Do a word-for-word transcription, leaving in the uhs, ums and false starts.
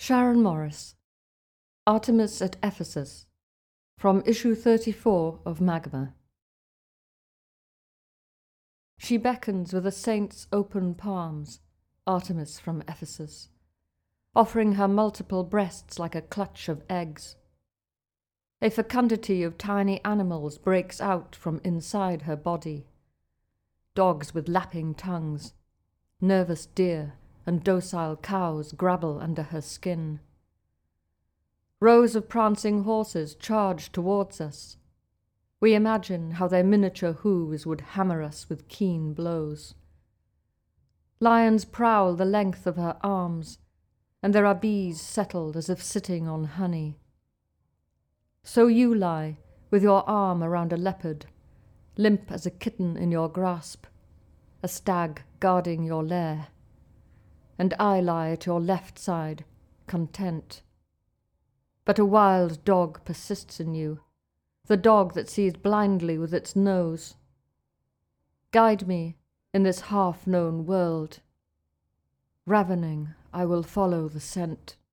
Sharon Morris, Artemis at Ephesus, from issue thirty-four of Magma. She beckons with a saint's open palms, Artemis from Ephesus, offering her multiple breasts like a clutch of eggs. A fecundity of tiny animals breaks out from inside her body. Dogs with lapping tongues, nervous deer and docile cows grabble under her skin. Rows of prancing horses charge towards us. We imagine how their miniature hooves would hammer us with keen blows. Lions prowl the length of her arms, and there are bees settled as if sitting on honey. So you lie, with your arm around a leopard, limp as a kitten in your grasp, a stag guarding your lair. And I lie at your left side, content. But a wild dog persists in you, the dog that sees blindly with its nose. Guide me in this half-known world. Ravening, I will follow the scent.